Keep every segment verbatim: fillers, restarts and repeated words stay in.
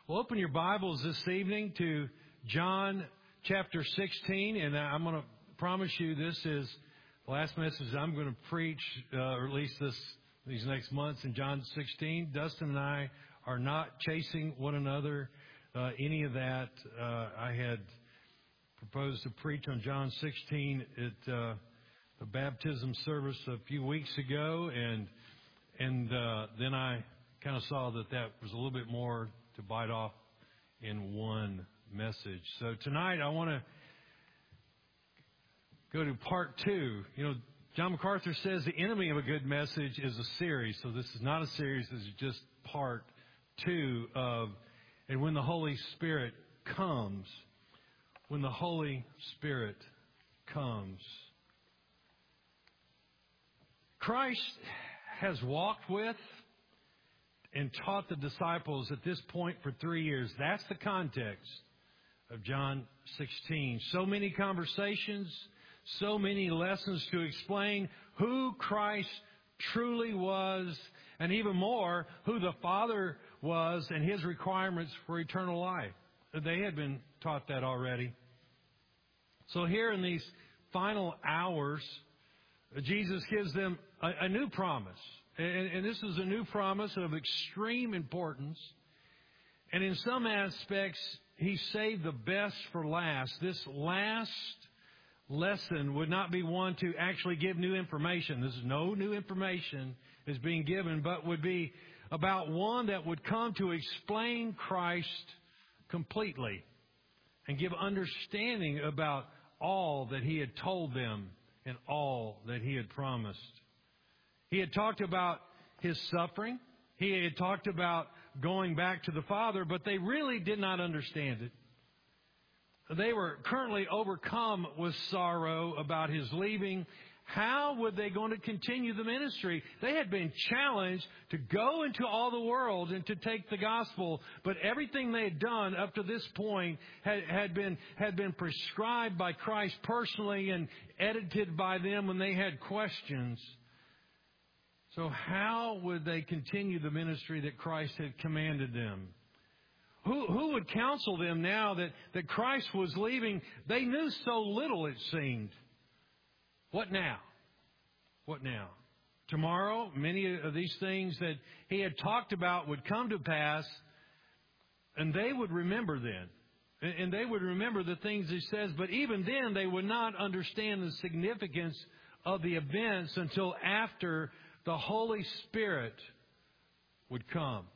Well, open your Bibles this evening to John chapter sixteen, and I'm going to promise you this is the last message I'm going to preach, uh, or at least this these next months in John sixteen. Dustin and I are not chasing one another, uh, any of that. Uh, I had proposed to preach on John sixteen at uh, the baptism service a few weeks ago, and and uh, then I kind of saw that that was a little bit more to bite off in one message. So tonight I want to go to part two. You know, John MacArthur says the enemy of a good message is a series. So this is not a series. This is just part two of, and when the Holy Spirit comes, when the Holy Spirit comes. Christ has walked with and taught the disciples at this point for three years. That's the context of John sixteen. So many conversations, so many lessons to explain who Christ truly was, and even more, who the Father was and His requirements for eternal life. They had been taught that already. So here in these final hours, Jesus gives them a, a new promise. And, and this is a new promise of extreme importance. And in some aspects, He saved the best for last. This last lesson would not be one to actually give new information. This is no new information is being given, but would be about one that would come to explain Christ completely and give understanding about all that He had told them and all that He had promised. He had talked about His suffering. He had talked about going back to the Father, but they really did not understand it. They were currently overcome with sorrow about His leaving. How would they going to continue the ministry? They had been challenged to go into all the world and to take the gospel, but everything they had done up to this point had, had been had been prescribed by Christ personally and edited by them when they had questions. So how would they continue the ministry that Christ had commanded them? Who, who would counsel them now that, that Christ was leaving? They knew so little, it seemed. What now? What now? Tomorrow, many of these things that He had talked about would come to pass, and they would remember then. And, and they would remember the things He says, but even then they would not understand the significance of the events until after the Holy Spirit would come.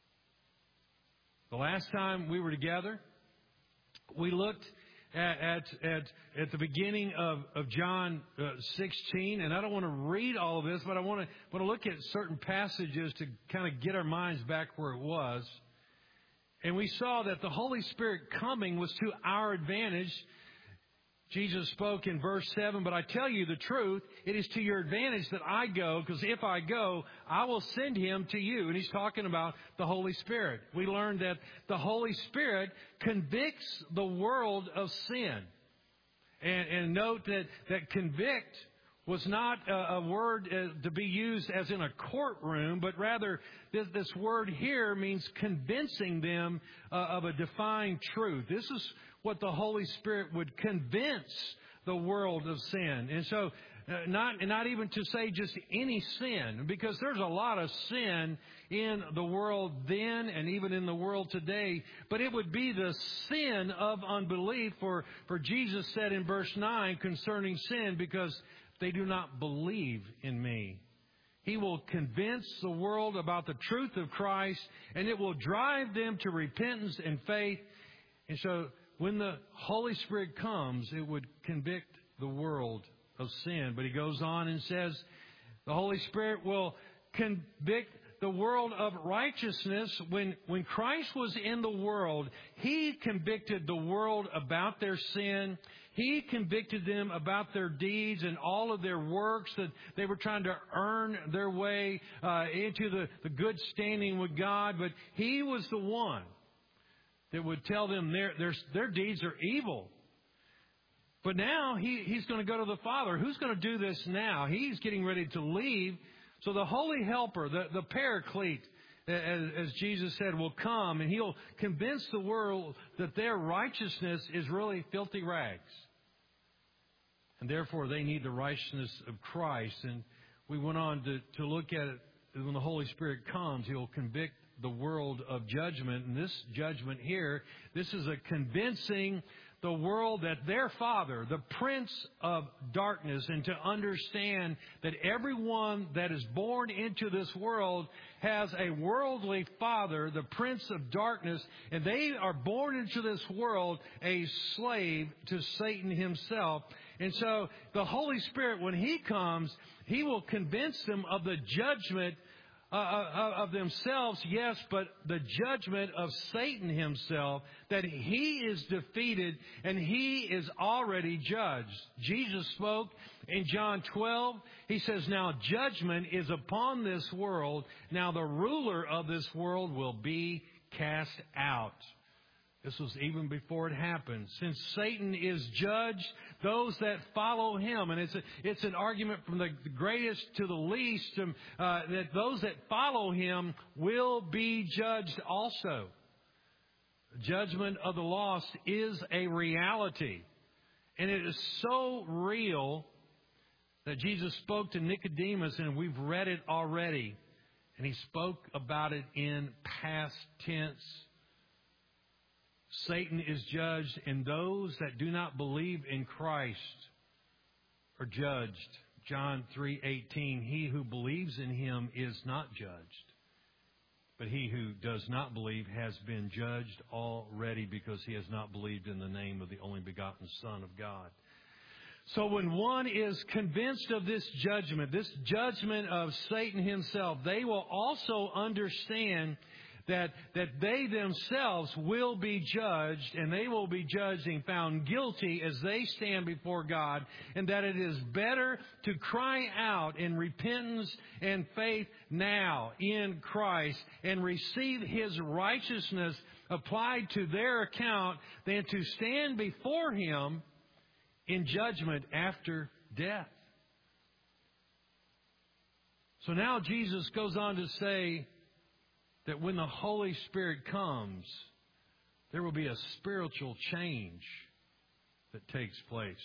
The last time we were together, we looked at at at, at the beginning of, of John uh, sixteen, and I don't want to read all of this, but I want to want to look at certain passages to kind of get our minds back where it was. And we saw that the Holy Spirit coming was to our advantage. Jesus spoke in verse seven, but I tell you the truth, it is to your advantage that I go, because if I go, I will send Him to you. And He's talking about the Holy Spirit. We learned that the Holy Spirit convicts the world of sin. And, and note that, that convict was not a, a word uh, to be used as in a courtroom, but rather this, this word here means convincing them uh, of a defined truth. This is what the Holy Spirit would convince the world of sin. And so uh, not, not even to say just any sin, because there's a lot of sin in the world then and even in the world today. But it would be the sin of unbelief, for, for Jesus said in verse nine concerning sin, because they do not believe in me. He will convince the world about the truth of Christ, and it will drive them to repentance and faith. And so when the Holy Spirit comes, it would convict the world of sin. But He goes on and says the Holy Spirit will convict the world of righteousness. When, when Christ was in the world, He convicted the world about their sin. He convicted them about their deeds and all of their works, that they were trying to earn their way uh, into the, the good standing with God. But He was the one that would tell them their, their, their deeds are evil. But now he, He's going to go to the Father. Who's going to do this now? He's getting ready to leave. So the Holy Helper, the, the Paraclete, as, as Jesus said, will come, and He'll convince the world that their righteousness is really filthy rags. And therefore, they need the righteousness of Christ. And we went on to, to look at it. When the Holy Spirit comes, He'll convict the world of judgment. And this judgment here, this is a convincing the world that their father, the prince of darkness, and to understand that everyone that is born into this world has a worldly father, the prince of darkness, and they are born into this world a slave to Satan himself. And so the Holy Spirit, when He comes, He will convince them of the judgment Uh, of themselves, yes, but the judgment of Satan himself, that he is defeated and he is already judged. Jesus spoke in John twelve. He says, now judgment is upon this world. Now the ruler of this world will be cast out. This was even before it happened. Since Satan is judged, those that follow him, and it's a, it's an argument from the greatest to the least, um, uh, that those that follow him will be judged also. Judgment of the lost is a reality. And it is so real that Jesus spoke to Nicodemus, and we've read it already. And He spoke about it in past tense. Satan is judged, and those that do not believe in Christ are judged. John three eighteen, he who believes in Him is not judged, but he who does not believe has been judged already because he has not believed in the name of the only begotten Son of God. So when one is convinced of this judgment, this judgment of Satan himself, they will also understand That, that they themselves will be judged, and they will be judged and found guilty as they stand before God, and that it is better to cry out in repentance and faith now in Christ and receive His righteousness applied to their account than to stand before Him in judgment after death. So now Jesus goes on to say that when the Holy Spirit comes, there will be a spiritual change that takes place.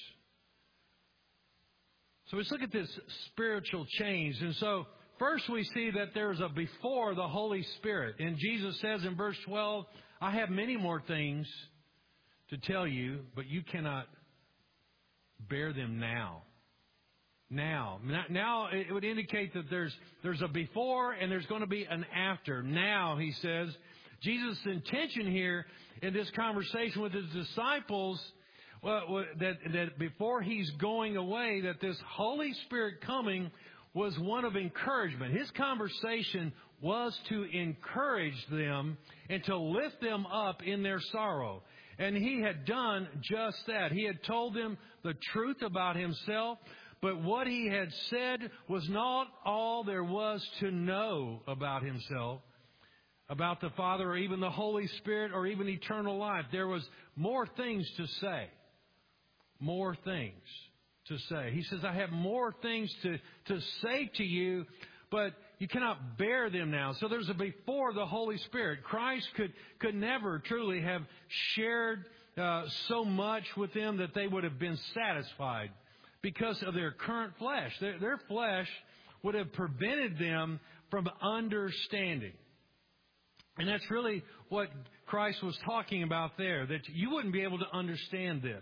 So let's look at this spiritual change. And so first we see that there's a before the Holy Spirit. And Jesus says in verse twelve, I have many more things to tell you, but you cannot bear them now. Now. Now it would indicate that there's there's a before and there's going to be an after. Now, He says, Jesus' intention here in this conversation with His disciples, well, that, that before He's going away, that this Holy Spirit coming was one of encouragement. His conversation was to encourage them and to lift them up in their sorrow. And He had done just that. He had told them the truth about Himself. But what He had said was not all there was to know about Himself, about the Father, or even the Holy Spirit, or even eternal life. There was more things to say. More things to say. He says, I have more things to, to say to you, but you cannot bear them now. So there's a before the Holy Spirit. Christ could, could never truly have shared uh, so much with them that they would have been satisfied, because of their current flesh. Their, their flesh would have prevented them from understanding. And that's really what Christ was talking about there, that you wouldn't be able to understand this.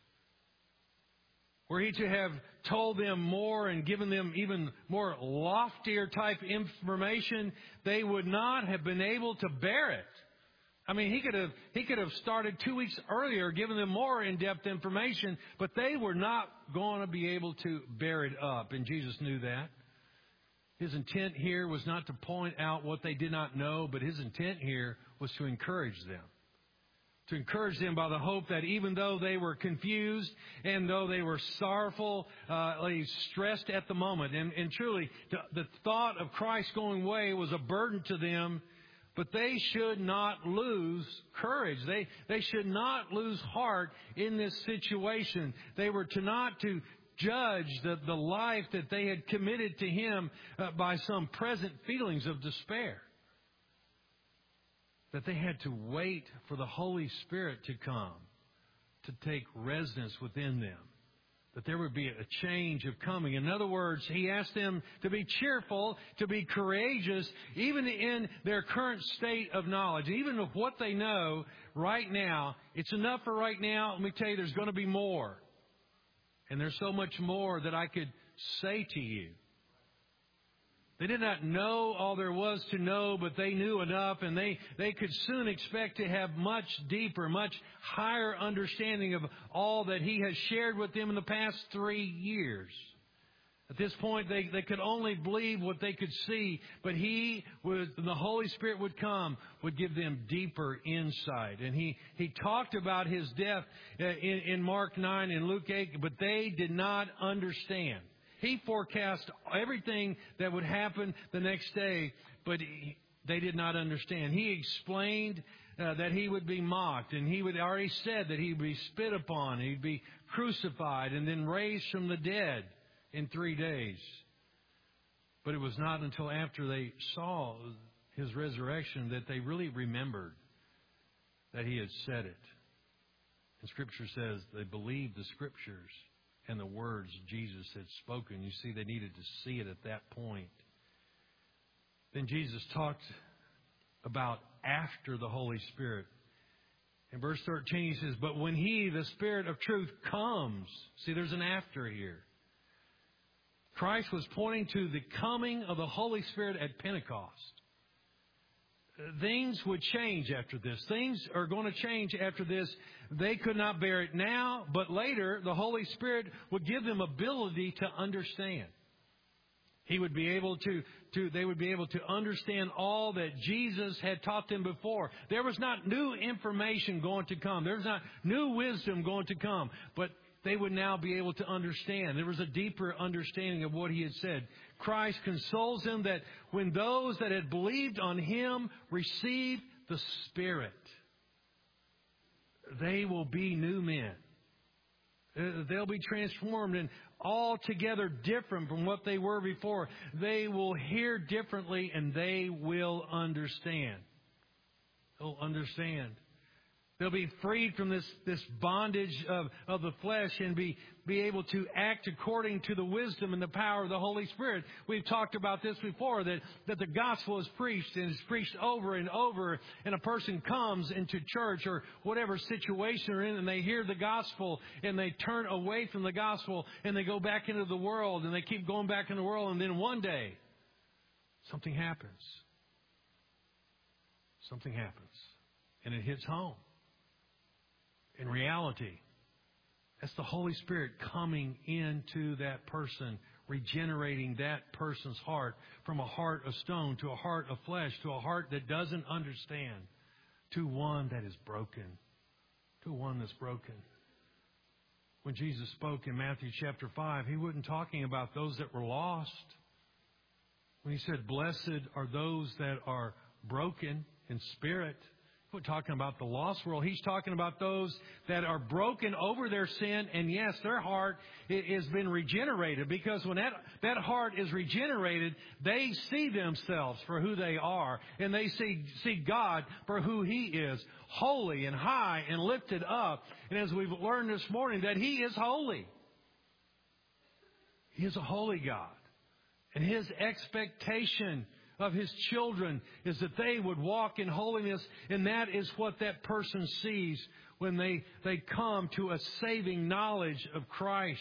Were He to have told them more and given them even more loftier type information, they would not have been able to bear it. I mean, he could have he could have started two weeks earlier, given them more in-depth information, but they were not going to be able to bear it up, and Jesus knew that. His intent here was not to point out what they did not know, but His intent here was to encourage them. To encourage them by the hope that even though they were confused and though they were sorrowful, uh, stressed at the moment, and, and truly the, the thought of Christ going away was a burden to them, but they should not lose courage. They they should not lose heart in this situation. They were to not to judge the, the life that they had committed to Him uh, by some present feelings of despair. that they had to wait for the Holy Spirit to come, to take residence within them. That there would be a change of coming. In other words, He asked them to be cheerful, to be courageous, even in their current state of knowledge. Even of what they know right now, it's enough for right now. Let me tell you, there's going to be more. And there's so much more that I could say to you. They did not know all there was to know, but they knew enough, and they, they could soon expect to have much deeper, much higher understanding of all that He has shared with them in the past three years. At this point, they, they could only believe what they could see, but He, would, the Holy Spirit would come, would give them deeper insight. And He, he talked about His death in, in Mark nine and Luke eight, but they did not understand. He forecast everything that would happen the next day, but he, they did not understand. He explained uh, that He would be mocked, and He would already said that He would be spit upon, He'd be crucified, and then raised from the dead in three days. But it was not until after they saw His resurrection that they really remembered that He had said it. And Scripture says they believed the Scriptures and the words Jesus had spoken. You see, they needed to see it at that point. Then Jesus talked about after the Holy Spirit. In verse thirteen, He says, but when He, the Spirit of truth, comes. See, there's an after here. Christ was pointing to the coming of the Holy Spirit at Pentecost. Things would change after this. Things are going to change after this. They could not bear it now, but later the Holy Spirit would give them ability to understand. He would be able to, to, they would be able to understand all that Jesus had taught them before. There was not new information going to come. There was not new wisdom going to come, but they would now be able to understand. There was a deeper understanding of what He had said. Christ consoles them that when those that had believed on Him receive the Spirit, they will be new men. They'll be transformed and altogether different from what they were before. They will hear differently and they will understand. They'll understand. They'll be freed from this, this bondage of, of the flesh and be, be able to act according to the wisdom and the power of the Holy Spirit. We've talked about this before, that, that the gospel is preached and is preached over and over, and a person comes into church or whatever situation they're in and they hear the gospel and they turn away from the gospel and they go back into the world and they keep going back in the world, and then one day something happens. Something happens and it hits home. In reality, that's the Holy Spirit coming into that person, regenerating that person's heart from a heart of stone to a heart of flesh, to a heart that doesn't understand, to one that is broken, to one that's broken. When Jesus spoke in Matthew chapter five, He wasn't talking about those that were lost. When He said, blessed are those that are broken in spirit, He's not talking about the lost world. He's talking about those that are broken over their sin. And yes, their heart has been regenerated, because when that, that heart is regenerated, they see themselves for who they are. And they see, see God for who He is, holy and high and lifted up. And as we've learned this morning, that He is holy. He is a holy God. And His expectation of His children is that they would walk in holiness, and that is what that person sees when they, they come to a saving knowledge of Christ.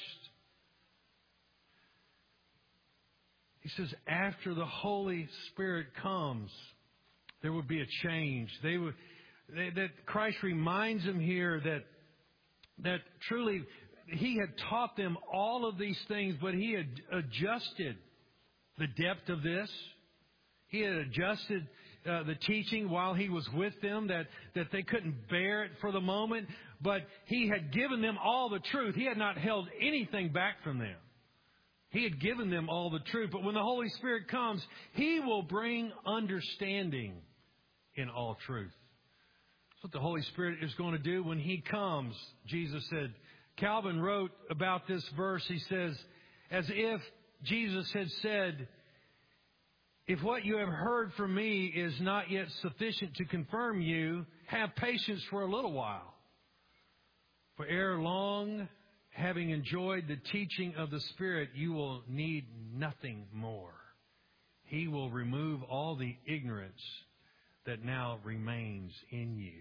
He says after the Holy Spirit comes, there would be a change. They would, they, that Christ reminds them here that, that truly He had taught them all of these things, but He had adjusted the depth of this. He had adjusted uh, the teaching while He was with them, that, that they couldn't bear it for the moment. But He had given them all the truth. He had not held anything back from them. He had given them all the truth. But when the Holy Spirit comes, He will bring understanding in all truth. That's what the Holy Spirit is going to do when He comes, Jesus said. Calvin wrote about this verse. He says, as if Jesus had said, If what you have heard from me is not yet sufficient to confirm you, have patience for a little while. For ere long, having enjoyed the teaching of the Spirit, you will need nothing more. He will remove all the ignorance that now remains in you.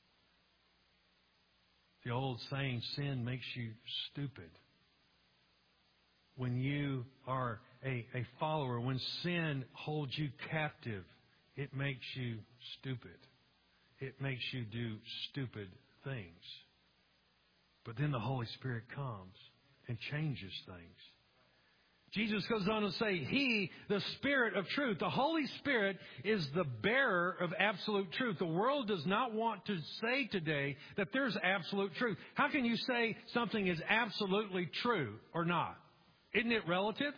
The old saying, sin makes you stupid. When you are a, a follower, when sin holds you captive, it makes you stupid. It makes you do stupid things. But then the Holy Spirit comes and changes things. Jesus goes on to say, He, the Spirit of truth, the Holy Spirit is the bearer of absolute truth. The world does not want to say today that there's absolute truth. How can you say something is absolutely true or not? Isn't it relative?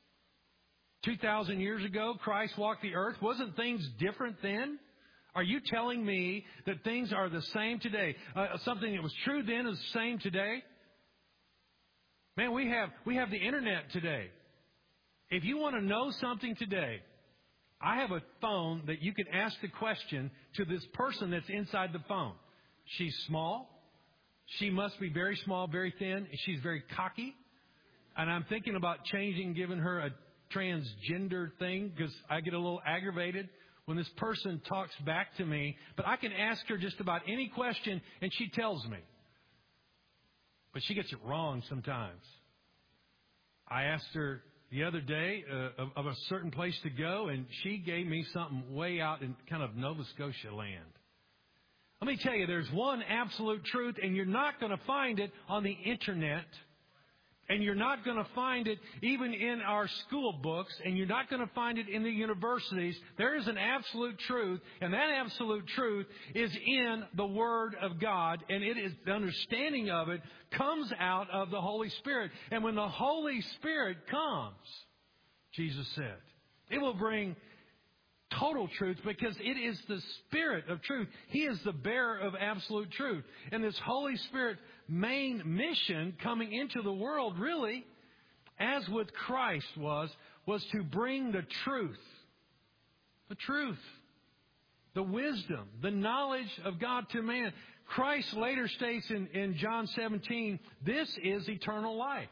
two thousand years ago, Christ walked the earth. Wasn't things different then? Are you telling me that things are the same today? Uh, something that was true then is the same today? Man, we have we have the internet today. If you want to know something today, I have a phone that you can ask the question to this person that's inside the phone. She's small. She must be very small, very thin. She's very cocky. And I'm thinking about changing, giving her a transgender thing because I get a little aggravated when this person talks back to me. But I can ask her just about any question and she tells me. But she gets it wrong sometimes. I asked her the other day uh, of, of a certain place to go, and she gave me something way out in kind of Nova Scotia land. Let me tell you, there's one absolute truth, and you're not going to find it on the internet. And you're not going to find it even in our school books, and you're not going to find it in the universities. There is an absolute truth, and that absolute truth is in the Word of God, and it is the understanding of it comes out of the Holy Spirit. And when the Holy Spirit comes, Jesus said, it will bring total truth because it is the Spirit of truth. He is the bearer of absolute truth. And this Holy Spirit main mission coming into the world really, as with Christ was, was to bring the truth. The truth. The wisdom. The knowledge of God to man. Christ later states in, in John seventeen, this is eternal life.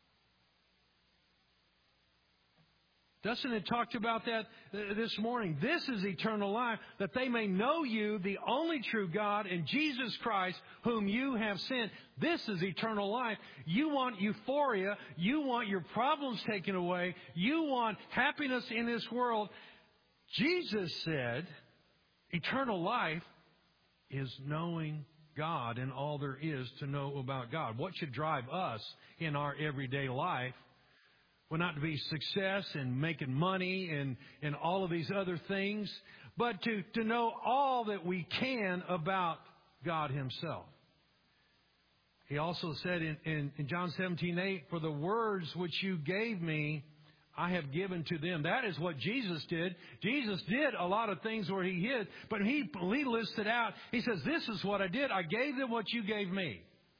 Dustin had talked about that this morning. This is eternal life, that they may know you, the only true God, and Jesus Christ, whom you have sent. This is eternal life. You want euphoria. You want your problems taken away. You want happiness in this world. Jesus said, eternal life is knowing God and all there is to know about God. What should drive us in our everyday life? Well, not to be success and making money and, and all of these other things, but to, to know all that we can about God Himself. He also said in, in, in John seventeen eight, for the words which you gave me, I have given to them. That is what Jesus did. Jesus did a lot of things where He hid, but He, he listed out, He says, this is what I did. I gave them what you gave me.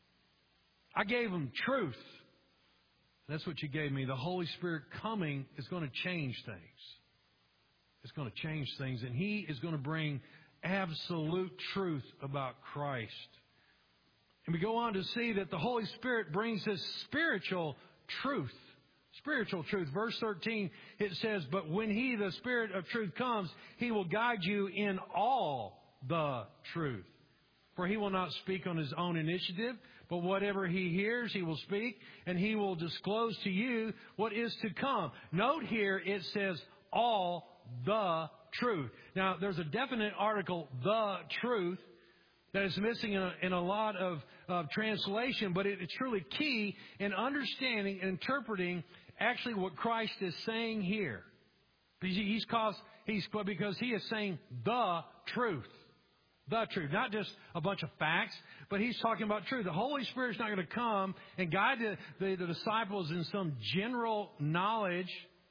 I gave them truth. That's what you gave me. The Holy Spirit coming is going to change things. It's going to change things. And He is going to bring absolute truth about Christ. And we go on to see that the Holy Spirit brings this spiritual truth. Spiritual truth. Verse thirteen, it says, but when He, the Spirit of truth, comes, He will guide you in all the truth. For He will not speak on His own initiative, but whatever He hears, He will speak, and He will disclose to you what is to come. Note here, it says, all the truth. Now, there's a definite article, the truth, that is missing in a, in a lot of, of translation, but it, it's truly key in understanding and interpreting actually what Christ is saying here. He's caused, he's, because He is saying the truth. The truth, not just a bunch of facts, but He's talking about truth. The Holy Spirit's not going to come and guide the, the, the disciples in some general knowledge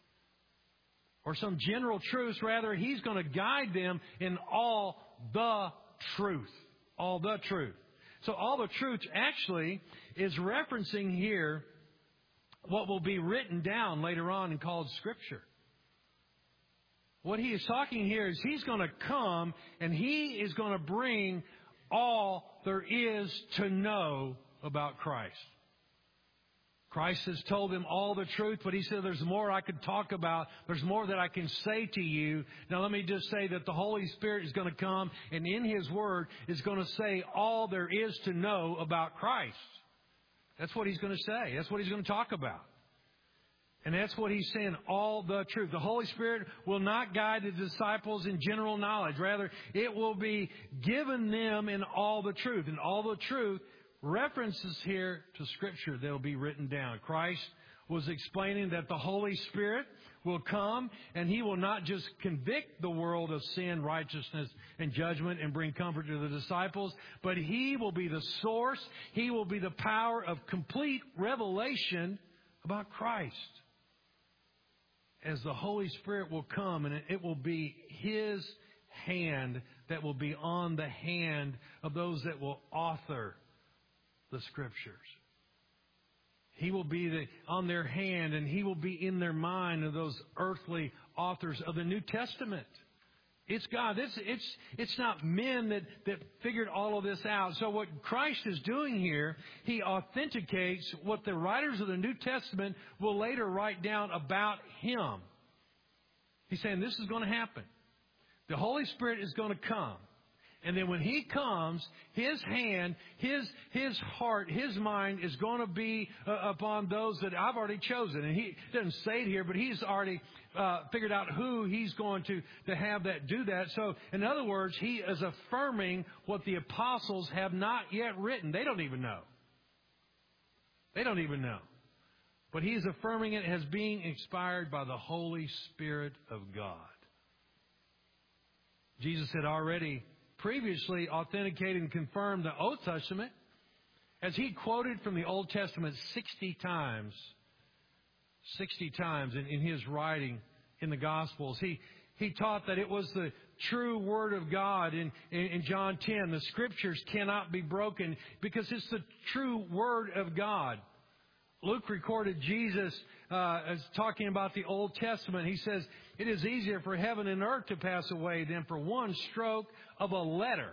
or some general truths. Rather, He's going to guide them in all the truth. All the truth. So all the truth actually is referencing here what will be written down later on and called Scripture. What he is talking here is he's going to come and he is going to bring all there is to know about Christ. Christ has told them all the truth, but he said there's more I could talk about. There's more that I can say to you. Now let me just say that the Holy Spirit is going to come and in His Word is going to say all there is to know about Christ. That's what He's going to say. That's what He's going to talk about. And that's what He's saying, all the truth. The Holy Spirit will not guide the disciples in general knowledge. Rather, it will be given them in all the truth. And all the truth references here to Scripture that will be written down. Christ was explaining that the Holy Spirit will come and He will not just convict the world of sin, righteousness, and judgment and bring comfort to the disciples, but He will be the source. He will be the power of complete revelation about Christ. As the Holy Spirit will come and it will be His hand that will be on the hand of those that will author the Scriptures. He will be the, on their hand and He will be in their mind of those earthly authors of the New Testament. It's God. It's, it's, it's not men that, that figured all of this out. So what Christ is doing here, He authenticates what the writers of the New Testament will later write down about Him. He's saying this is going to happen. The Holy Spirit is going to come. And then when He comes, His hand, His His heart, His mind is going to be uh, upon those that I've already chosen. And He doesn't say it here, but He's already uh, figured out who He's going to, to have that do that. So, in other words, He is affirming what the apostles have not yet written. They don't even know. They don't even know. But He's affirming it as being inspired by the Holy Spirit of God. Jesus had already previously authenticated and confirmed the Old Testament as He quoted from the Old Testament sixty times. sixty times in, in His writing in the Gospels. He, he taught that it was the true Word of God in, in, in John ten. The Scriptures cannot be broken because it's the true Word of God. Luke recorded Jesus uh, as talking about the Old Testament. He says, it is easier for heaven and earth to pass away than for one stroke of a letter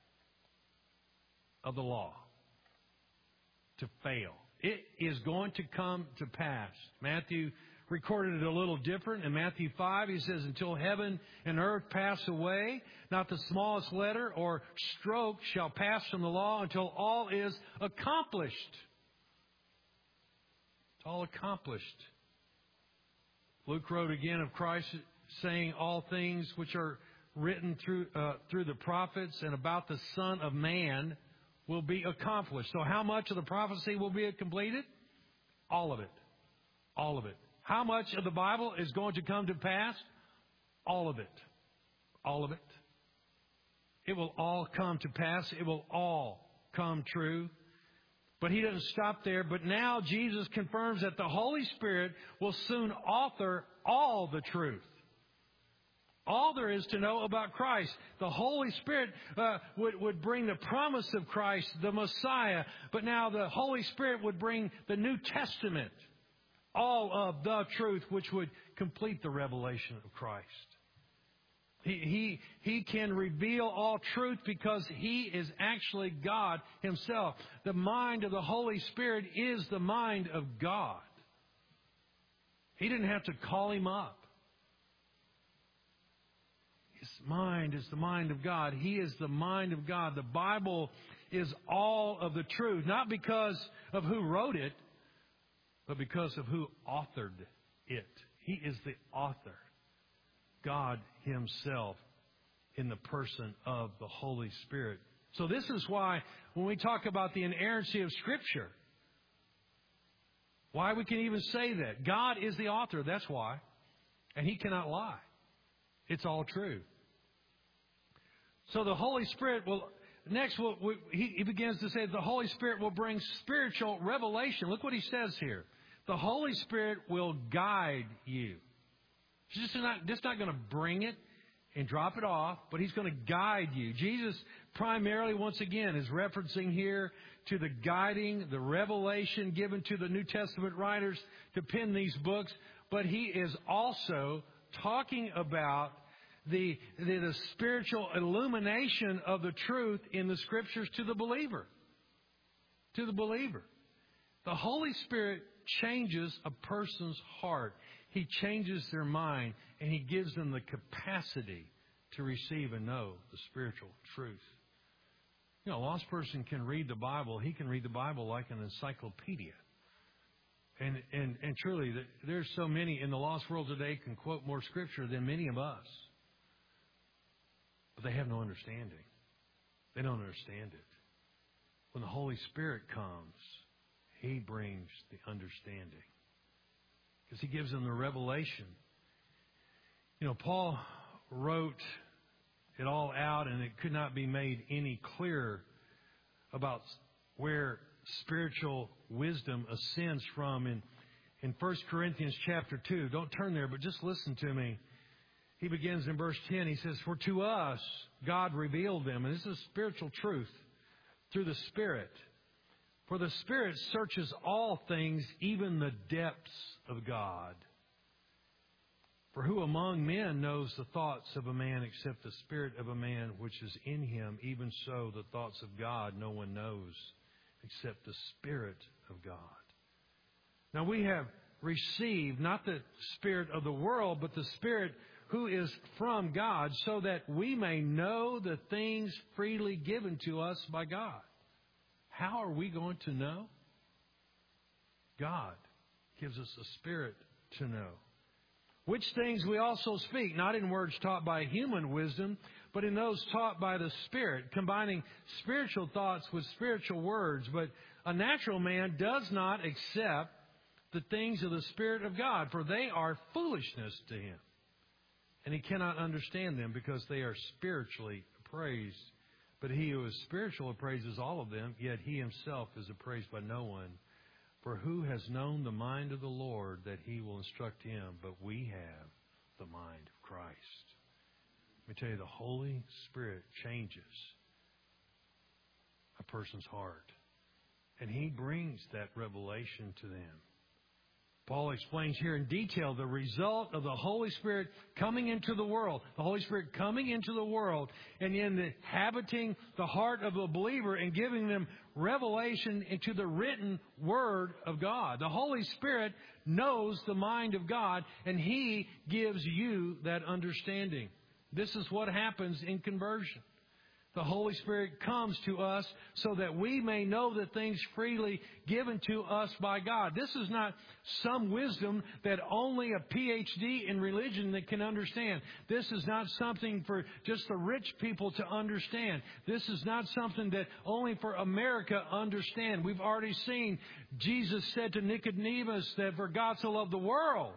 of the law to fail. It is going to come to pass. Matthew recorded it a little different. In Matthew five, he says, until heaven and earth pass away, not the smallest letter or stroke shall pass from the law until all is accomplished. It's all accomplished. Luke wrote again of Christ saying all things which are written through uh, through the prophets and about the Son of Man will be accomplished. So how much of the prophecy will be completed? All of it. All of it. How much of the Bible is going to come to pass? All of it. All of it. It will all come to pass. It will all come true. But He doesn't stop there. But now Jesus confirms that the Holy Spirit will soon author all the truth. All there is to know about Christ. The Holy Spirit uh, would, would bring the promise of Christ, the Messiah. But now the Holy Spirit would bring the New Testament. All of the truth which would complete the revelation of Christ. He, he, he can reveal all truth because He is actually God Himself. The mind of the Holy Spirit is the mind of God. He didn't have to call Him up. His mind is the mind of God. He is the mind of God. The Bible is all of the truth, not because of who wrote it, but because of who authored it. He is the author. God Himself in the person of the Holy Spirit. So this is why when we talk about the inerrancy of Scripture, why we can even say that. God is the author, that's why. And He cannot lie. It's all true. So the Holy Spirit will, next we'll, we, he, he begins to say the Holy Spirit will bring spiritual revelation. Look what he says here. The Holy Spirit will guide you. He's just not, just not going to bring it and drop it off, but He's going to guide you. Jesus primarily, once again, is referencing here to the guiding, the revelation given to the New Testament writers to pen these books, but He is also talking about the, the, the spiritual illumination of the truth in the Scriptures to the believer. To the believer. The Holy Spirit changes a person's heart. He changes their mind, and He gives them the capacity to receive and know the spiritual truth. You know, a lost person can read the Bible. He can read the Bible like an encyclopedia. And, and, and truly, there's so many in the lost world today can quote more Scripture than many of us. But they have no understanding. They don't understand it. When the Holy Spirit comes, He brings the understanding. Because He gives them the revelation. You know, Paul wrote it all out, and it could not be made any clearer about where spiritual wisdom ascends from in, in First Corinthians chapter two. Don't turn there, but just listen to me. He begins in verse ten. He says, "For to us God revealed them." And this is spiritual truth through the Spirit. "For the Spirit searches all things, even the depths of God. For who among men knows the thoughts of a man except the spirit of a man which is in him? Even so, the thoughts of God no one knows except the Spirit of God." Now we have received not the spirit of the world, but the Spirit who is from God, so that we may know the things freely given to us by God. How are we going to know? God gives us a Spirit to know. "Which things we also speak, not in words taught by human wisdom, but in those taught by the Spirit, combining spiritual thoughts with spiritual words. But a natural man does not accept the things of the Spirit of God, for they are foolishness to him. And he cannot understand them because they are spiritually appraised. But he who is spiritual appraises all of them, yet he himself is appraised by no one. For who has known the mind of the Lord that He will instruct him? But we have the mind of Christ." Let me tell you, the Holy Spirit changes a person's heart. And He brings that revelation to them. Paul explains here in detail the result of the Holy Spirit coming into the world. The Holy Spirit coming into the world and inhabiting the heart of a believer and giving them revelation into the written Word of God. The Holy Spirit knows the mind of God, and He gives you that understanding. This is what happens in conversion. The Holy Spirit comes to us so that we may know the things freely given to us by God. This is not some wisdom that only a P H D in religion that can understand. This is not something for just the rich people to understand. This is not something that only for America understand. We've already seen Jesus said to Nicodemus that for God so loved the world.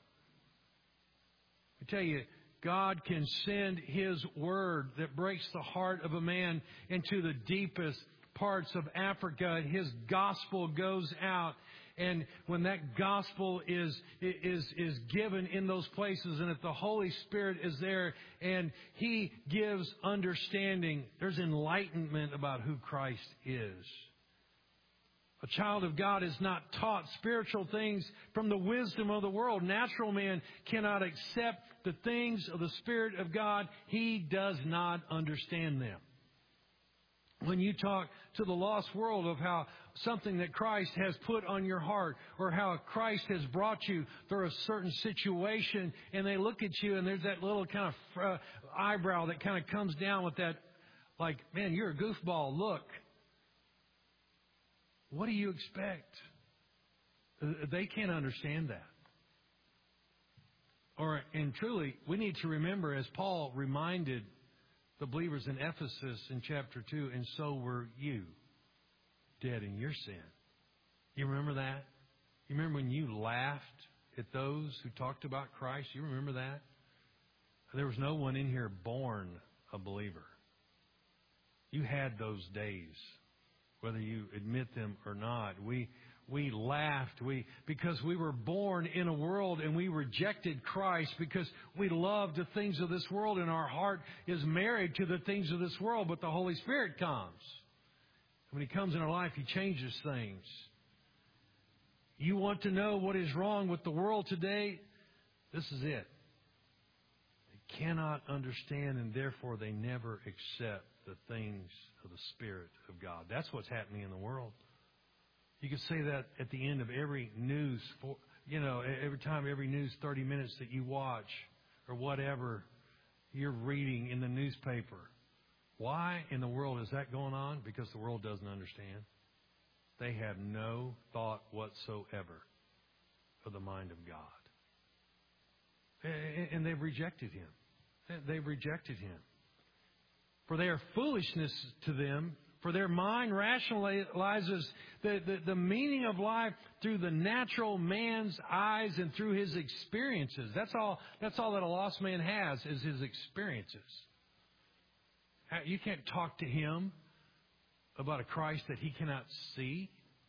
I tell you, God can send His Word that breaks the heart of a man into the deepest parts of Africa. His gospel goes out. And when that gospel is, is, is given in those places, and if the Holy Spirit is there and He gives understanding, there's enlightenment about who Christ is. A child of God is not taught spiritual things from the wisdom of the world. Natural man cannot accept the things of the Spirit of God. He does not understand them. When you talk to the lost world of how something that Christ has put on your heart, or how Christ has brought you through a certain situation, and they look at you and there's that little kind of uh, eyebrow that kind of comes down with that, like, man, you're a goofball look. What do you expect? They can't understand that. Or, and truly, we need to remember, as Paul reminded the believers in Ephesus in chapter two, and so were you, dead in your sin. You remember that? You remember when you laughed at those who talked about Christ? You remember that? There was no one in here born a believer. You had those days, whether you admit them or not. We we laughed we because we were born in a world and we rejected Christ because we loved the things of this world, and our heart is married to the things of this world. But the Holy Spirit comes. When He comes in our life, He changes things. You want to know what is wrong with the world today? This is it. cannot understand, and therefore they never accept the things of the Spirit of God. That's what's happening in the world. You could say that at the end of every news, for, you know, every time, every news thirty minutes that you watch or whatever you're reading in the newspaper. Why in the world is that going on? Because the world doesn't understand. They have no thought whatsoever of the mind of God. And they've rejected Him. They've rejected Him. For they are foolishness to them. For their mind rationalizes the, the, the meaning of life through the natural man's eyes and through his experiences. That's all, that's all that a lost man has is his experiences. You can't talk to him about a Christ that he cannot see.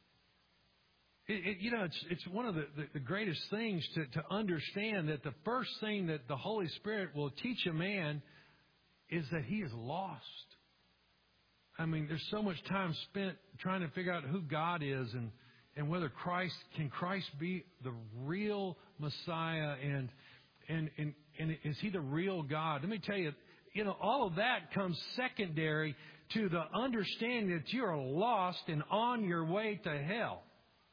It, it, you know, it's, it's one of the, the, the greatest things to, to understand that the first thing that the Holy Spirit will teach a man is that he is lost. I mean, there's so much time spent trying to figure out who God is and, and whether Christ, can Christ be the real Messiah and, and, and, and is He the real God? Let me tell you, you know, all of that comes secondary to the understanding that you are lost and on your way to hell.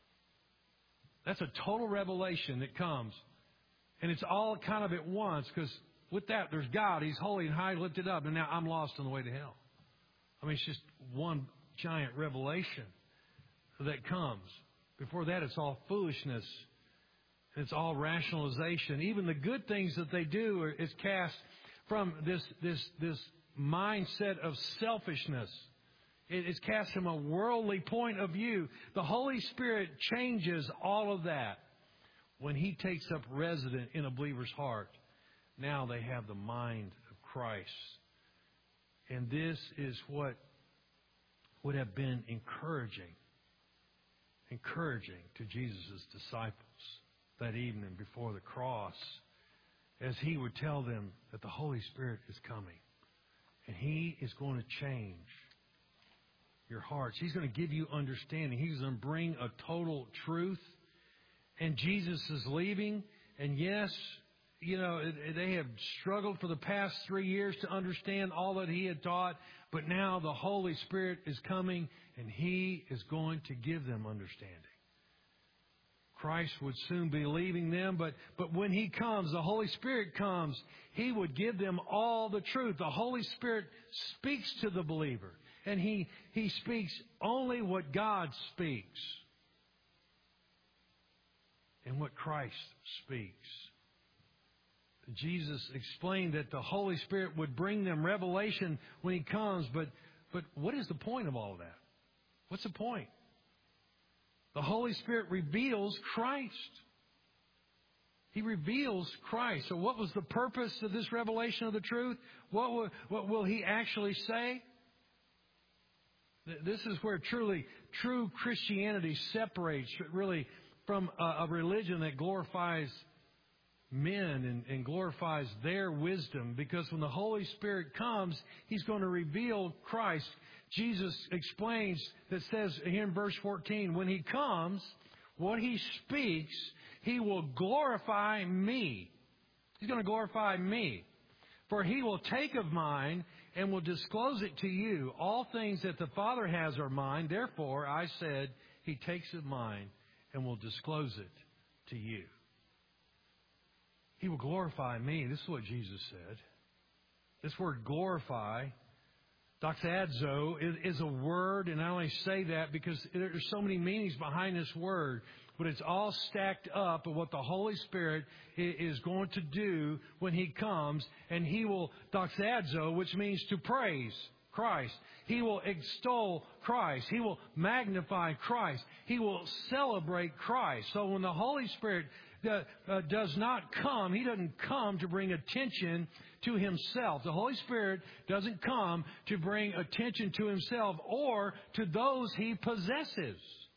That's a total revelation that comes. And it's all kind of at once, because with that, there's God. He's holy and high, lifted up, and now I'm lost on the way to hell. I mean, it's just one giant revelation that comes. Before that, it's all foolishness. It's all rationalization. Even the good things that they do is cast from this this this mindset of selfishness. It is cast from a worldly point of view. The Holy Spirit changes all of that when He takes up residence in a believer's heart. Now they have the mind of Christ. And this is what would have been encouraging, encouraging to Jesus' disciples that evening before the cross, as He would tell them that the Holy Spirit is coming. And He is going to change your hearts. He's going to give you understanding. He's going to bring a total truth. And Jesus is leaving. And yes, you know, they have struggled for the past three years to understand all that He had taught. But now the Holy Spirit is coming, and He is going to give them understanding. Christ would soon be leaving them, but, but when He comes, the Holy Spirit comes, He would give them all the truth. The Holy Spirit speaks to the believer, and He, he speaks only what God speaks and what Christ speaks. Jesus explained that the Holy Spirit would bring them revelation when He comes, but, but what is the point of all of that? What's the point? The Holy Spirit reveals Christ. He reveals Christ. So what was the purpose of this revelation of the truth? What will, what will He actually say? This is where truly true Christianity separates really from a, a religion that glorifies men and, and glorifies their wisdom. Because when the Holy Spirit comes, He's going to reveal Christ. Jesus explains, that says here in verse fourteen, when He comes, what He speaks, He will glorify me. He's going to glorify me. For He will take of mine and will disclose it to you. All things that the Father has are mine. Therefore, I said, He takes of mine and will disclose it to you. He will glorify me. This is what Jesus said. This word glorify, doxazo, is, is a word, and I only say that because there's so many meanings behind this word, but it's all stacked up of what the Holy Spirit is going to do when He comes, and He will, doxazo, which means to praise Christ. He will extol Christ. He will magnify Christ. He will celebrate Christ. So when the Holy Spirit Uh, uh, does not come, He doesn't come to bring attention to Himself. The Holy Spirit doesn't come to bring attention to Himself or to those He possesses.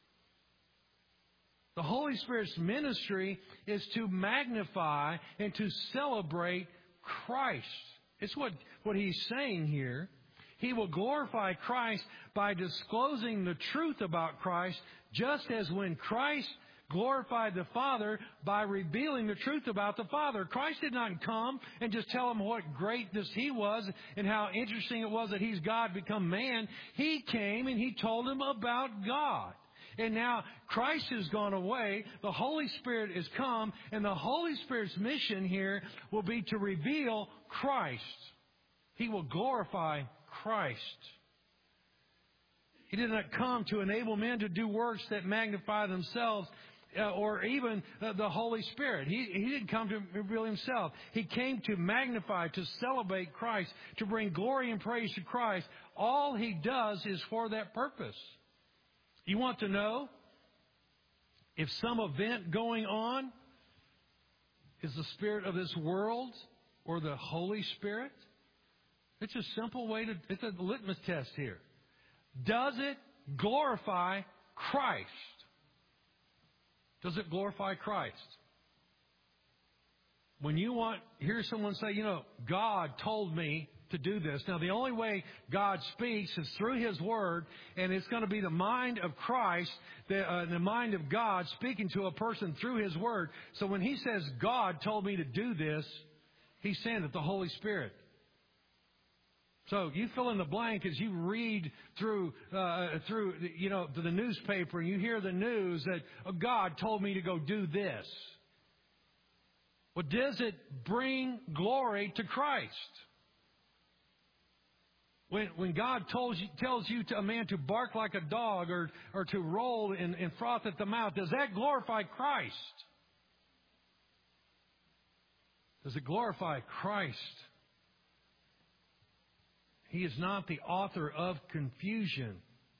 The Holy Spirit's ministry is to magnify and to celebrate Christ. It's what, what He's saying here. He will glorify Christ by disclosing the truth about Christ, just as when Christ glorified the Father by revealing the truth about the Father. Christ did not come and just tell them what greatness He was and how interesting it was that He's God become man. He came and He told them about God. And now Christ has gone away, the Holy Spirit has come, and the Holy Spirit's mission here will be to reveal Christ. He will glorify Christ. He did not come to enable men to do works that magnify themselves uh, or even uh, the Holy Spirit. He, he didn't come to reveal Himself. He came to magnify, to celebrate Christ, to bring glory and praise to Christ. All He does is for that purpose. You want to know if some event going on is the spirit of this world or the Holy Spirit? It's a simple way to, it's a litmus test here. Does it glorify Christ? Does it glorify Christ? When you want, hear someone say, you know, God told me to do this. Now, the only way God speaks is through His Word, and it's going to be the mind of Christ, the, uh, the mind of God speaking to a person through His Word. So when He says, God told me to do this, He's saying that the Holy Spirit. So you fill in the blank as you read through, uh, through you know, the newspaper, and you hear the news that oh, God told me to go do this. Well, does it bring glory to Christ? When, when God tells you, tells you to a man to bark like a dog or, or to roll and, and froth at the mouth, does that glorify Christ? Does it glorify Christ? He is not the author of confusion.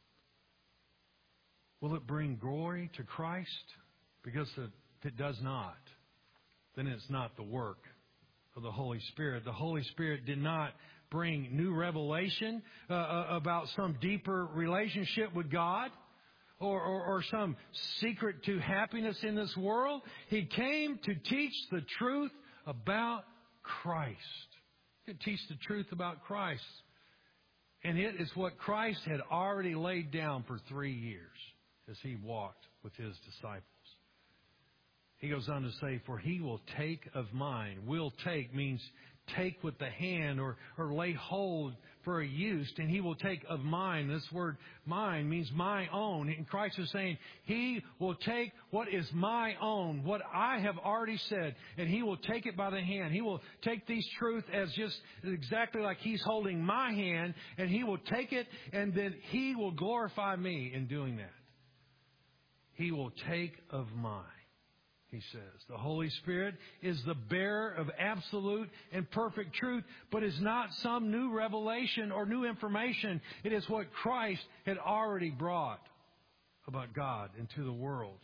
Will it bring glory to Christ? Because if it does not, then it's not the work of the Holy Spirit. The Holy Spirit did not bring new revelation uh, about some deeper relationship with God or, or, or some secret to happiness in this world. He came to teach the truth about Christ. He teach the truth about Christ. And it is what Christ had already laid down for three years as He walked with His disciples. He goes on to say, for He will take of mine. Will take means take with the hand or, or lay hold for a use. And He will take of mine. This word mine means my own. And Christ is saying He will take what is my own, what I have already said, and He will take it by the hand. He will take these truths as just exactly like He's holding my hand, and He will take it, and then He will glorify me in doing that. He will take of mine. He says, the Holy Spirit is the bearer of absolute and perfect truth, but is not some new revelation or new information. It is what Christ had already brought about God into the world.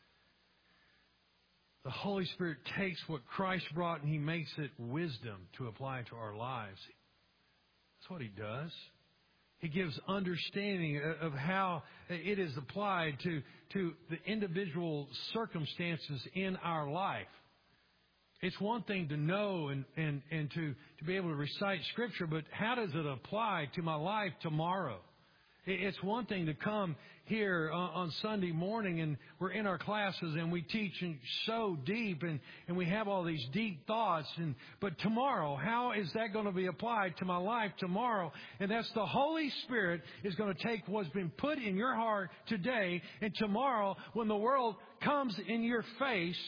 The Holy Spirit takes what Christ brought and He makes it wisdom to apply to our lives. That's what He does. He gives understanding of how it is applied to, to the individual circumstances in our life. It's one thing to know and, and, and to, to be able to recite Scripture, but how does it apply to my life tomorrow? It's one thing to come here on Sunday morning and we're in our classes and we teach so deep and, and we have all these deep thoughts. And but tomorrow, how is that going to be applied to my life tomorrow? And that's the Holy Spirit is going to take what's been put in your heart today, and tomorrow when the world comes in your face,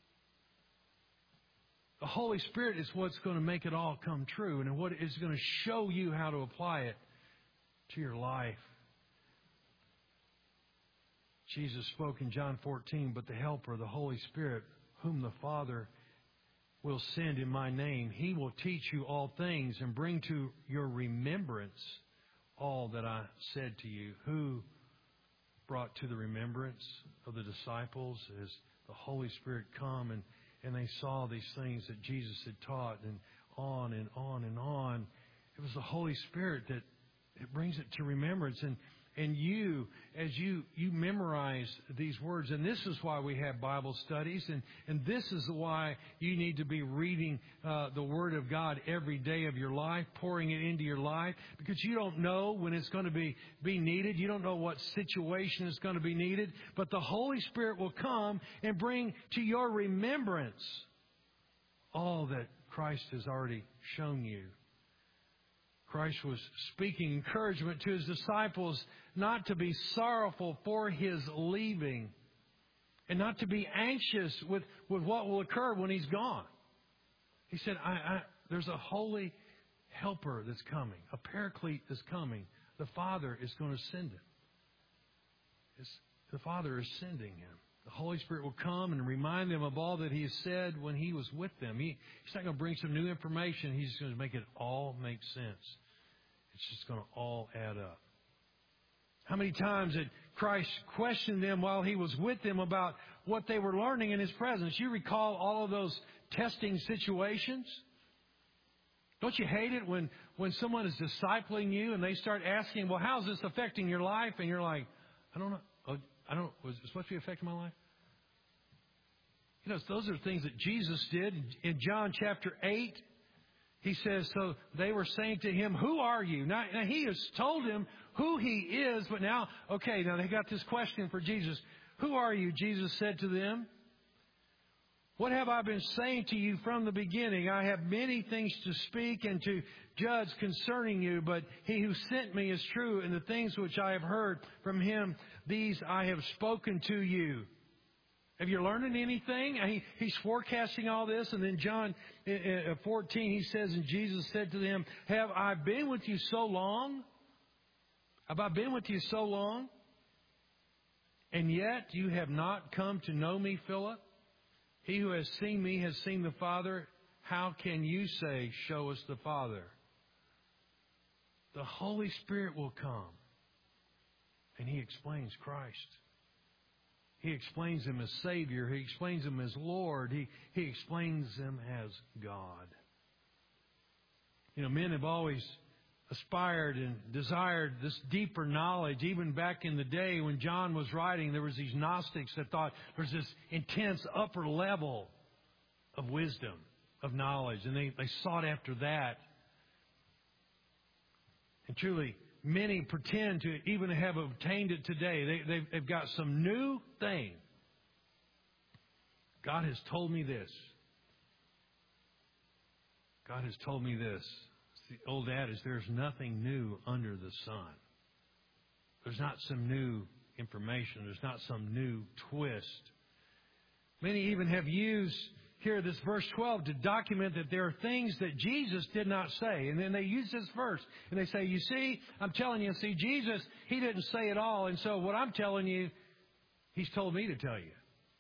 the Holy Spirit is what's going to make it all come true and what is going to show you how to apply it to your life. Jesus spoke in John fourteen, but the Helper, the Holy Spirit, whom the Father will send in my name, He will teach you all things and bring to your remembrance all that I said to you. Who brought to the remembrance of the disciples as the Holy Spirit come and, and they saw these things that Jesus had taught and on and on and on. It was the Holy Spirit that it brings it to remembrance. And and you as you, you memorize these words. And this is why we have Bible studies, and, and this is why you need to be reading uh, the Word of God every day of your life, pouring it into your life, because you don't know when it's going to be, be needed. You don't know what situation is going to be needed, but the Holy Spirit will come and bring to your remembrance all that Christ has already shown you. Christ was speaking encouragement to His disciples not to be sorrowful for His leaving and not to be anxious with, with what will occur when He's gone. He said, I, I, there's a holy helper that's coming, a paraclete that's coming. The Father is going to send Him. It's, the Father is sending Him. The Holy Spirit will come and remind them of all that He has said when He was with them. He, he's not going to bring some new information. He's just going to make it all make sense. It's just going to all add up. How many times did Christ question them while He was with them about what they were learning in His presence? You recall all of those testing situations? Don't you hate it when, when someone is discipling you and they start asking, well, how's this affecting your life? And you're like, I don't know. Oh, I don't, was it supposed to be affecting my life? You know, those are things that Jesus did. In John chapter eight, He says, so they were saying to Him, who are you? Now, now He has told them who He is, but now, okay, now they got this question for Jesus. Who are you? Jesus said to them, what have I been saying to you from the beginning? I have many things to speak and to judge concerning you, but He who sent me is true, and the things which I have heard from Him, these I have spoken to you. Have you learned anything? He, he's forecasting all this. And then John fourteen, He says, and Jesus said to them, have I been with you so long? Have I been with you so long? And yet you have not come to know me, Philip? He who has seen me has seen the Father. How can you say, show us the Father? The Holy Spirit will come, and He explains Christ. He explains Him as Savior. He explains Him as Lord. He, he explains Him as God. You know, men have always aspired and desired this deeper knowledge. Even back in the day when John was writing, there was these Gnostics that thought there's this intense upper level of wisdom, of knowledge. And they, they sought after that. And truly, many pretend to even have obtained it today. They, they've, they've got some new thing. God has told me this. God has told me this. It's the old adage, there's nothing new under the sun. There's not some new information. There's not some new twist. Many even have used here this verse twelve to document that there are things that Jesus did not say. And then they use this verse and they say, you see, I'm telling you, see, Jesus, He didn't say it all. And so what I'm telling you, He's told me to tell you.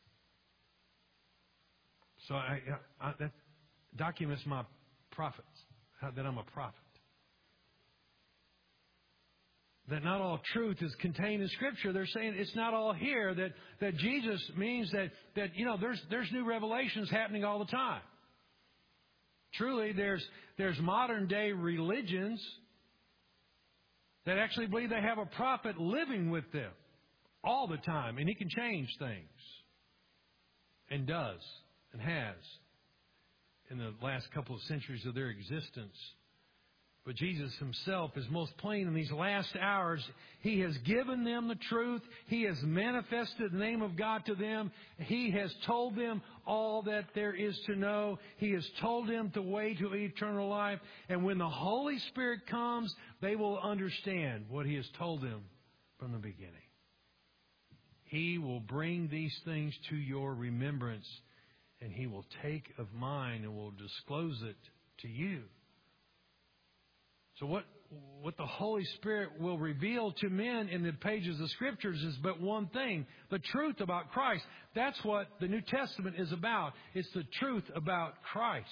So I, I, that documents my prophets, that I'm a prophet. That not all truth is contained in Scripture. They're saying it's not all here. That, that Jesus means that, that, you know, there's, there's new revelations happening all the time. Truly, there's, there's modern day religions that actually believe they have a prophet living with them all the time. And he can change things. And does. And has. In the last couple of centuries of their existence. But Jesus Himself is most plain in these last hours. He has given them the truth. He has manifested the name of God to them. He has told them all that there is to know. He has told them the way to eternal life. And when the Holy Spirit comes, they will understand what He has told them from the beginning. He will bring these things to your remembrance, and He will take of mine and will disclose it to you. So what, what the Holy Spirit will reveal to men in the pages of Scriptures is but one thing, the truth about Christ. That's what the New Testament is about. It's the truth about Christ.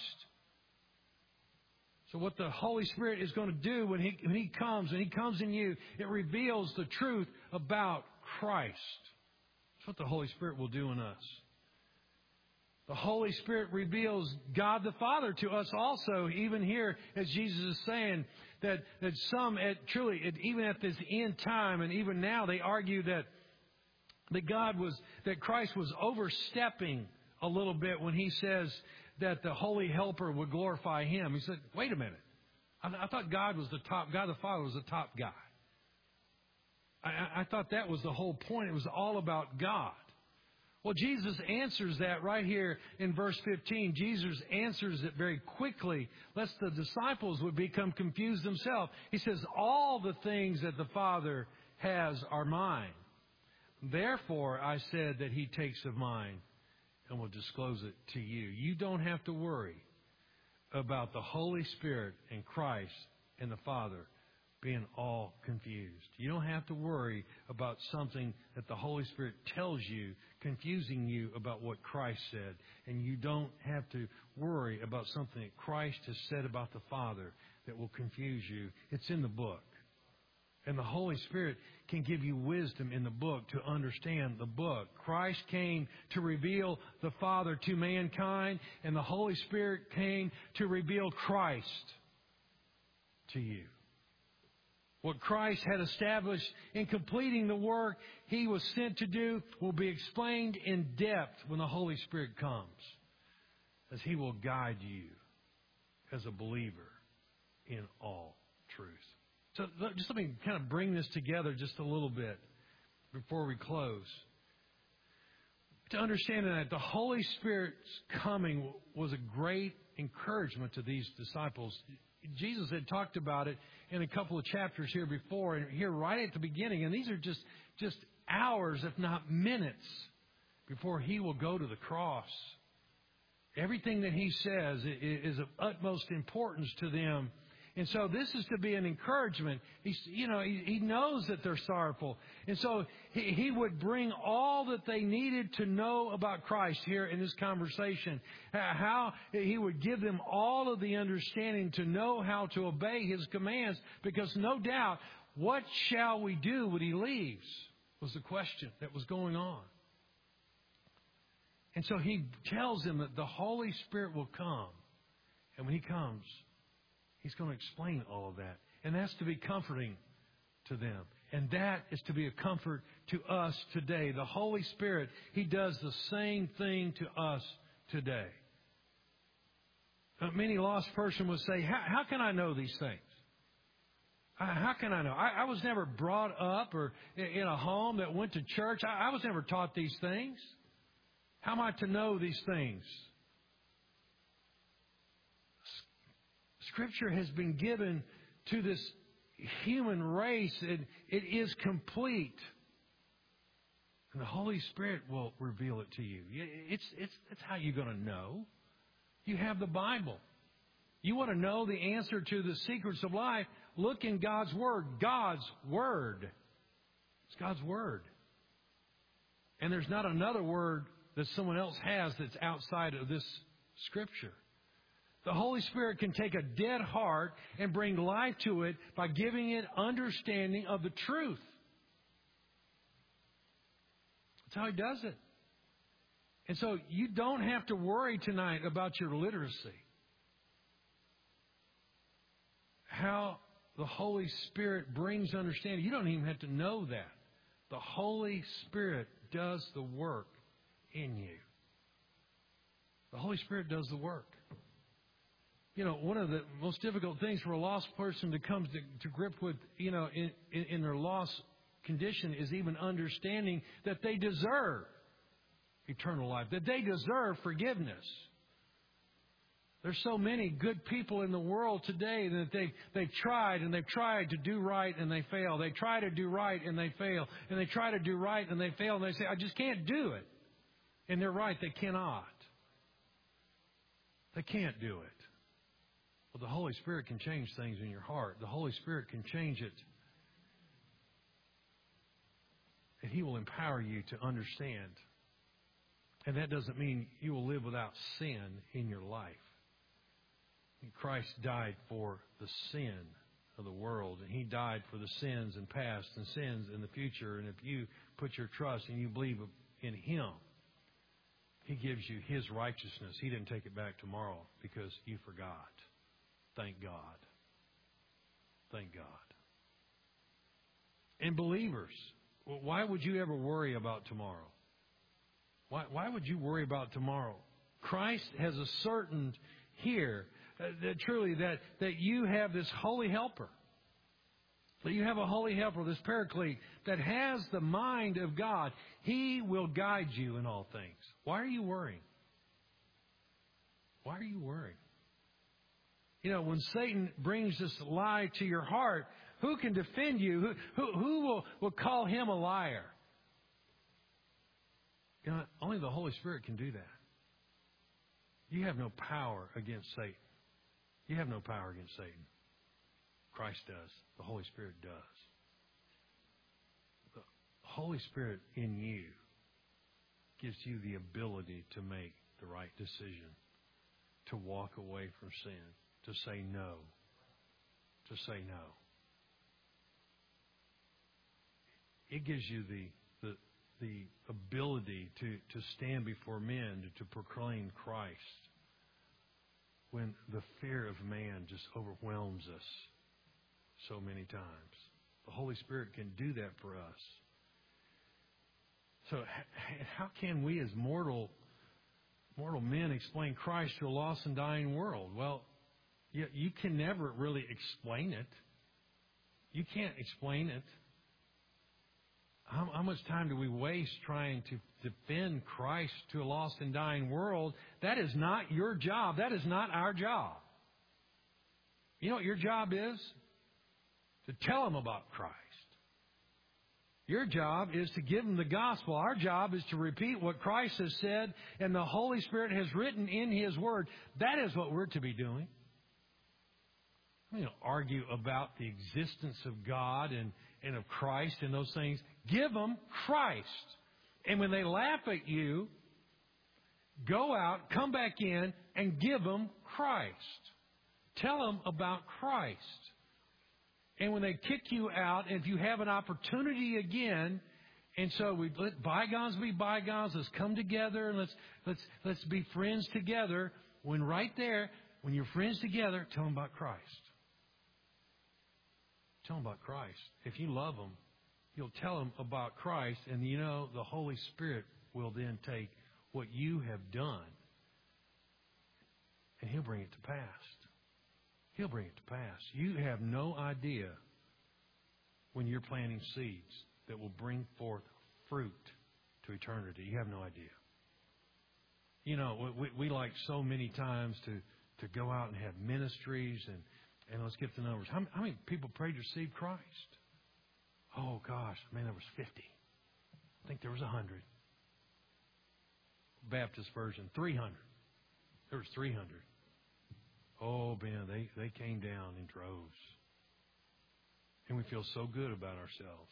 So what the Holy Spirit is going to do when He, when He comes, and He comes in you, it reveals the truth about Christ. That's what the Holy Spirit will do in us. The Holy Spirit reveals God the Father to us also, even here, as Jesus is saying, that, that some, at, truly, at, even at this end time, and even now, they argue that, that God was, that Christ was overstepping a little bit when He says that the Holy Helper would glorify Him. He said, wait a minute. I, I thought God was the top, God the Father was the top guy. I, I thought that was the whole point. It was all about God. Well, Jesus answers that right here in verse fifteen. Jesus answers it very quickly, lest the disciples would become confused themselves. He says, all the things that the Father has are mine. Therefore, I said that He takes of mine and will disclose it to you. You don't have to worry about the Holy Spirit and Christ and the Father being all confused. You don't have to worry about something that the Holy Spirit tells you, confusing you about what Christ said. And you don't have to worry about something that Christ has said about the Father that will confuse you. It's in the book. And the Holy Spirit can give you wisdom in the book to understand the book. Christ came to reveal the Father to mankind, and the Holy Spirit came to reveal Christ to you. What Christ had established in completing the work He was sent to do will be explained in depth when the Holy Spirit comes, as He will guide you as a believer in all truth. So just let me kind of bring this together just a little bit before we close. To understand that the Holy Spirit's coming was a great encouragement to these disciples. Jesus had talked about it in a couple of chapters here before, and here right at the beginning. And these are just, just hours, if not minutes, before He will go to the cross. Everything that He says is of utmost importance to them. And so this is to be an encouragement. He's, you know, he, he knows that they're sorrowful. And so he, he would bring all that they needed to know about Christ here in this conversation. How He would give them all of the understanding to know how to obey His commands. Because no doubt, what shall we do when He leaves was the question that was going on. And so He tells them that the Holy Spirit will come. And when He comes, He's going to explain all of that. And that's to be comforting to them. And that is to be a comfort to us today. The Holy Spirit, He does the same thing to us today. Uh, many lost person would say, how, how can I know these things? Uh, how can I know? I, I was never brought up or in a home that went to church. I, I was never taught these things. How am I to know these things? Scripture has been given to this human race. It, it is complete. And the Holy Spirit will reveal it to you. It's, it's, it's how you're going to know. You have the Bible. You want to know the answer to the secrets of life? Look in God's Word. God's Word. It's God's Word. And there's not another word that someone else has that's outside of this Scripture. The Holy Spirit can take a dead heart and bring life to it by giving it understanding of the truth. That's how He does it. And so you don't have to worry tonight about your literacy. How the Holy Spirit brings understanding. You don't even have to know that. The Holy Spirit does the work in you. The Holy Spirit does the work. You know, one of the most difficult things for a lost person to come to, to grip with, you know, in, in, in their lost condition is even understanding that they deserve eternal life, that they deserve forgiveness. There's so many good people in the world today that they've, they've tried and they've tried to do right and they fail. They try to do right and they fail. And they try to do right and they fail. And they say, I just can't do it. And they're right, they cannot. They can't do it. Well, the Holy Spirit can change things in your heart. The Holy Spirit can change it. And He will empower you to understand. And that doesn't mean you will live without sin in your life. Christ died for the sin of the world. And He died for the sins in past and sins in the future. And if you put your trust and you believe in Him, He gives you His righteousness. He didn't take it back tomorrow because you forgot. Thank God. Thank God. And believers, why would you ever worry about tomorrow? Why, why would you worry about tomorrow? Christ has ascertained here uh, that truly that, that you have this holy helper. That you have a holy helper, this paraclete, that has the mind of God. He will guide you in all things. Why are you worrying? Why are you worrying? You know, when Satan brings this lie to your heart, who can defend you? Who, who, who will, will call him a liar? You know, only the Holy Spirit can do that. You have no power against Satan. You have no power against Satan. Christ does. The Holy Spirit does. The Holy Spirit in you gives you the ability to make the right decision, to walk away from sin, to say no, to say no. It gives you the the, the ability to, to stand before men, to, to proclaim Christ when the fear of man just overwhelms us so many times. The Holy Spirit can do that for us. So how can we as mortal mortal men explain Christ to a lost and dying world? Well, you, you can never really explain it. You can't explain it. How, how much time do we waste trying to defend Christ to a lost and dying world? That is not your job. That is not our job. You know what your job is? To tell them about Christ. Your job is to give them the gospel. Our job is to repeat what Christ has said and the Holy Spirit has written in His Word. That is what we're to be doing. We don't argue about the existence of God and, and of Christ and those things. Give them Christ. And when they laugh at you, go out, come back in, and give them Christ. Tell them about Christ. And when they kick you out, if you have an opportunity again, and so we let bygones be bygones, let's come together and let's let's let's be friends together. When right there, when you're friends together, tell them about Christ. Tell them about Christ. If you love them, you'll tell them about Christ, and you know the Holy Spirit will then take what you have done, and He'll bring it to pass. He'll bring it to pass. You have no idea when you're planting seeds that will bring forth fruit to eternity. You have no idea. You know, we, we like so many times to, to go out and have ministries, and, and let's get the numbers. How, how many people prayed to receive Christ? Oh, gosh, man, there was fifty. I think there was one hundred. Baptist version, three hundred. There was three hundred. Oh, man, they, they came down in droves. And we feel so good about ourselves.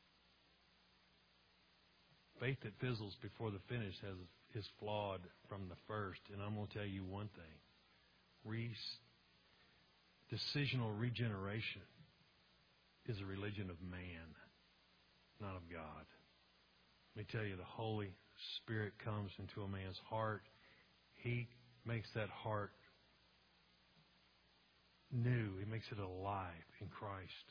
Faith that fizzles before the finish has, is flawed from the first. And I'm going to tell you one thing. Re- decisional regeneration is a religion of man, not of God. Let me tell you, the Holy Spirit comes into a man's heart. He makes that heart new. He makes it alive in Christ.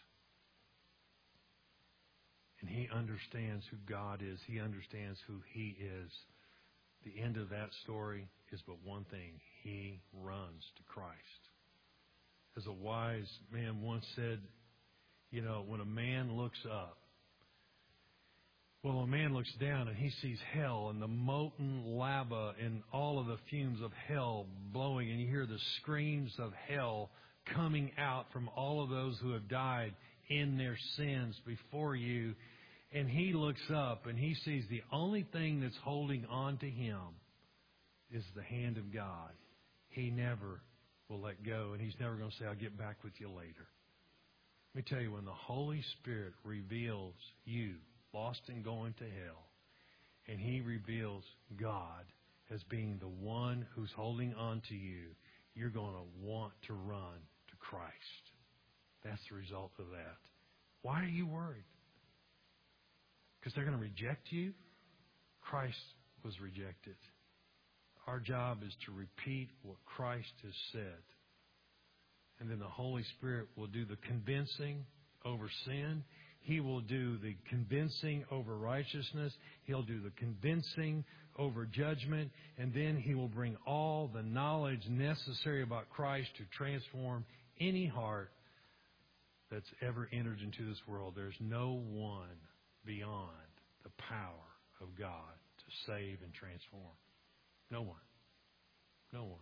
And he understands who God is. He understands who He is. The end of that story is but one thing. He runs to Christ. As a wise man once said, you know, when a man looks up, well, a man looks down and he sees hell and the molten lava and all of the fumes of hell blowing, and you hear the screams of hell coming out from all of those who have died in their sins before you. And he looks up and he sees the only thing that's holding on to him is the hand of God. He never will let go, and He's never going to say, I'll get back with you later. Let me tell you, when the Holy Spirit reveals you, lost and going to hell, and He reveals God as being the one who's holding on to you, you're going to want to run to Christ. That's the result of that. Why are you worried? Because they're going to reject you? Christ was rejected. Our job is to repeat what Christ has said. And then the Holy Spirit will do the convincing over sin. He will do the convincing over righteousness. He'll do the convincing over judgment. And then He will bring all the knowledge necessary about Christ to transform any heart that's ever entered into this world. There's no one beyond the power of God to save and transform. No one. No one.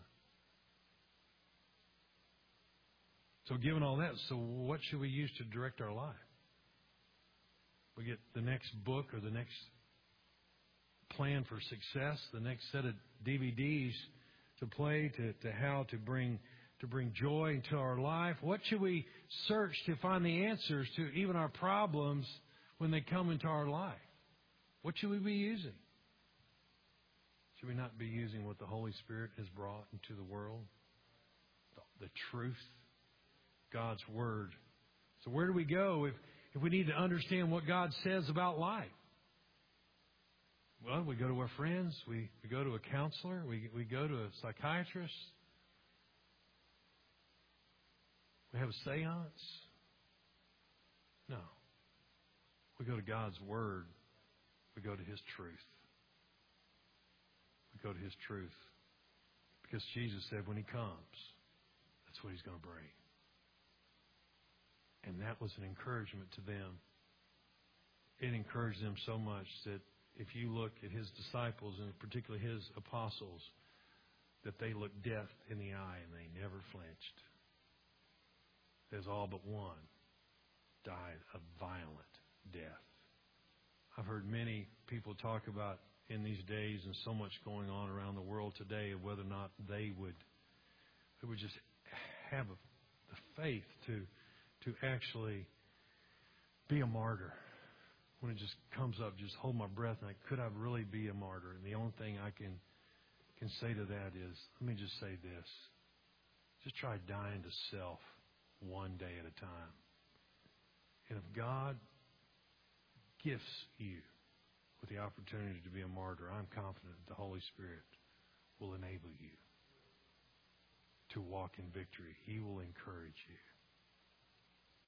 So given all that, so what should we use to direct our life? We get the next book or the next plan for success, the next set of D V Ds to play to, to how to bring to bring joy into our life. What should we search to find the answers to even our problems when they come into our life? What should we be using? Should we not be using what the Holy Spirit has brought into the world? The, the truth, God's Word. So where do we go if, if we need to understand what God says about life? Well, we go to our friends. We, we go to a counselor. We, we go to a psychiatrist. We have a seance. No. We go to God's Word. We go to His truth. We go to His truth. Because Jesus said when He comes, that's what He's going to bring. And that was an encouragement to them. It encouraged them so much that if you look at His disciples, and particularly His apostles, that they looked death in the eye and they never flinched. There's all but one died a violent death. I've heard many people talk about in these days and so much going on around the world today of whether or not they would they would just have a, the faith to to actually be a martyr. When it just comes up, just hold my breath and I, could I really be a martyr? And the only thing I can can say to that is, let me just say this. Just try dying to self one day at a time. And if God gifts you with the opportunity to be a martyr, I'm confident that the Holy Spirit will enable you to walk in victory. He will encourage you.